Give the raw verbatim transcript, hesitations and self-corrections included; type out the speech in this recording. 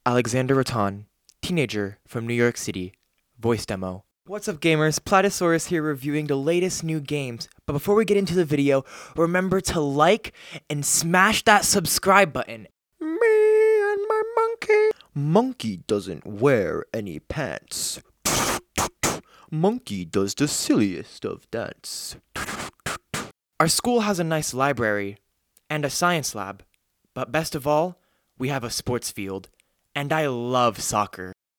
Alexander Rattan, teenager from New York City, voice demo. What's up gamers, Platysaurus here reviewing the latest new games, but before we get into the video, remember to like and smash that subscribe button. Me and my monkey. Monkey doesn't wear any pants. Monkey does the silliest of dance. Our school has a nice library and a science lab, but best of all, we have a sports field, and I love soccer.